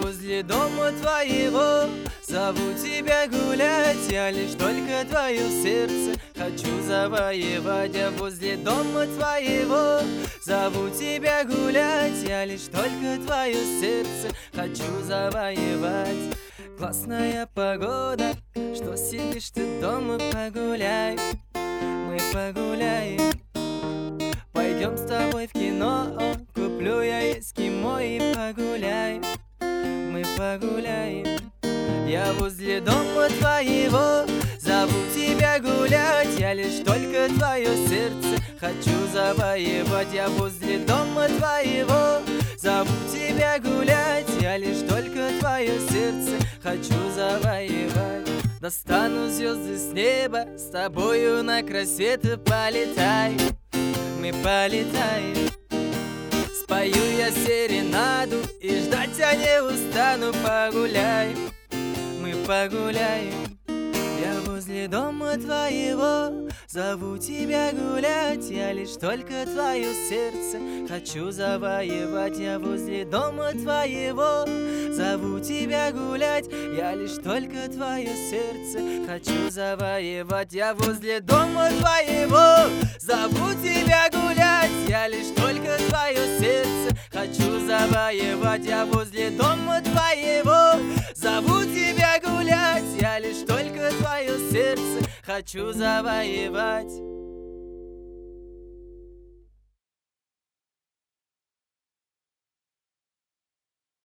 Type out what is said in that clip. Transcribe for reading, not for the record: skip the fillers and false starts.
возле дома твоего, зову тебя гулять. Я лишь только твое сердце хочу завоевать. Я возле дома твоего, зову тебя гулять. Я лишь только твое сердце хочу завоевать. Классная погода, что сидишь ты дома, погуляй. Мы погуляем. Пойдем с тобой в кино, куплю я эскимо и погуляем. Мы погуляем. Я возле дома твоего, зову тебя гулять. Я лишь только твое сердце хочу завоевать. Я возле дома твоего, зову тебя гулять. Я лишь только твое сердце хочу завоевать. Достану звезды с неба, с тобою на край света полетай. Мы полетаем. Спою я серенаду и ждать я не устану. Погуляем, мы погуляем. Я возле дома твоего, зову тебя гулять. Я лишь только твое сердце хочу завоевать. Я возле дома твоего, зову тебя гулять. Я лишь только твое сердце хочу завоевать. Я возле дома твоего, зову тебя гулять. Я лишь только твое сердце хочу завоевать. Я возле дома твоего, зову тебя гулять. Я лишь только твое сердце хочу завоевать.